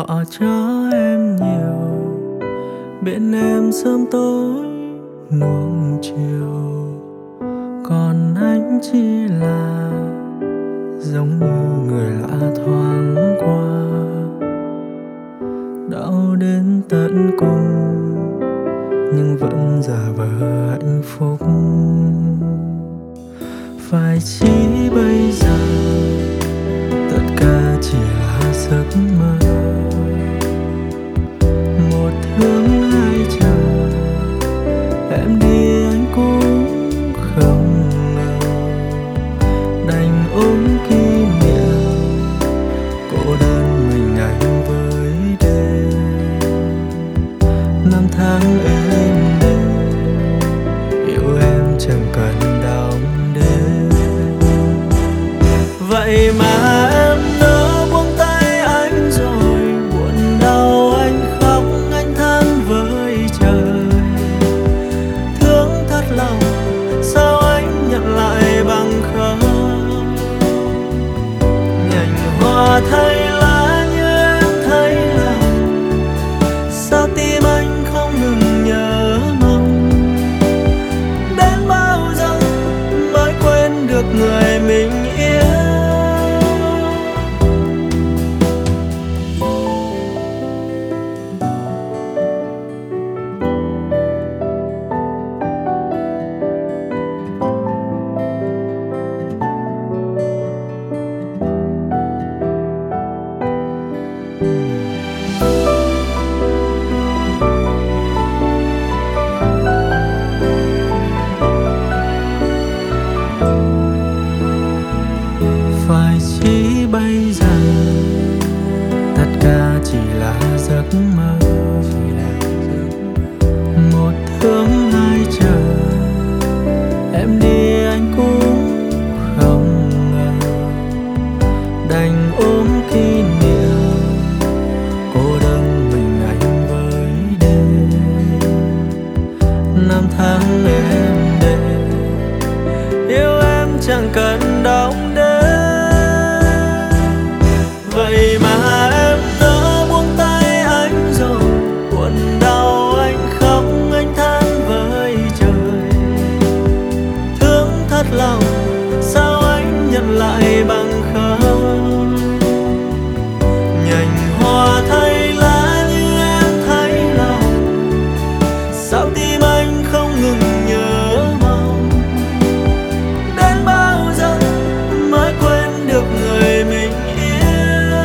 họ cho em nhiều, bên em sớm tối nuông chiều, còn anh chỉ là giống như người lạ thoáng qua. Đau đến tận cùng nhưng vẫn giả vờ hạnh phúc. Phải chỉ bây giờ tất cả chỉ là giấc mơ, một thương hai chờ, em đi anh cũng không ngờ, đành ôm kỷ niệm cô đơn mình anh với đêm. Năm tháng êm đềm yêu em chẳng cần đong đếm. Vậy mà em nỡ buông tay anh rồi, buồn đau anh khóc anh than với trời. Thương thật lòng sao anh nhận lại bằng không. Nhành hoa thay lá như em thấy lòng, sao tim anh không ngừng nhớ mong. Đến bao giờ mới quên được người mình yêu. Phải chỉ bây giờ tất cả chỉ là giấc mơ, một thương hai chờ, em đi anh cũng không ngờ, đành ôm kỷ niệm cô đơn mình anh với đêm. Năm tháng êm đềm yêu em chẳng cần đong đếm. Vậy mà em nỡ buông tay anh rồi, buồn đau anh khóc anh than với trời. Thương thật lòng sao anh nhận lại bằng không. Nhành hoa thay lá như em thấy lòng, sao tim anh không ngừng nhớ mong. Đến bao giờ mới quên được người mình yêu.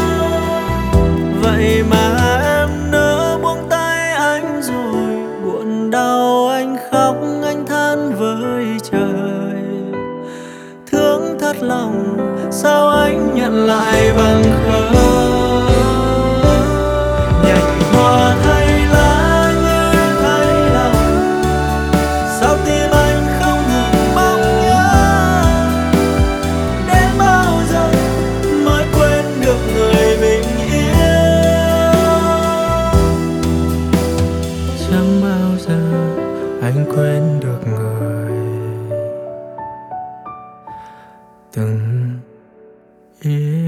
Vậy mà em nỡ buông tay anh rồi, buồn đau anh khóc anh than với trời. Thương thật lòng sao anh nhận lại bằng không. Nhành hoa thay lá như em thấy lòng, sao tim anh không ngừng mong nhớ. Đến bao giờ mới quên được người mình yêu. Chẳng bao giờ anh quên được người từng yêu.